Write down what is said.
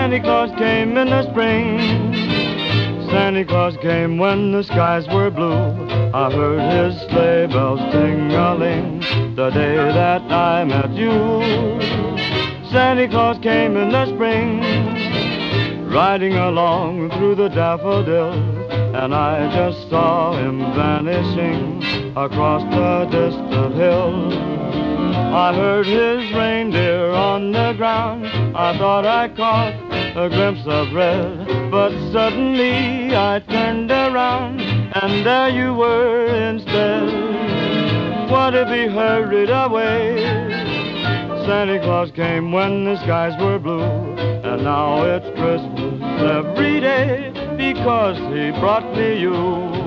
Santa Claus came in the spring. Santa Claus came when the skies were blue. I heard his sleigh bells ting-a-ling the day that I met you. Santa Claus came in the spring, riding along through the daffodils, and I just saw him vanishing across the distant hills. I heard his reindeer on the ground. I thought I caught a glimpse of red, but suddenly I turned around, and there you were instead. What if he hurried away? Santa Claus came when the skies were blue, and now it's Christmas every day because he brought me you.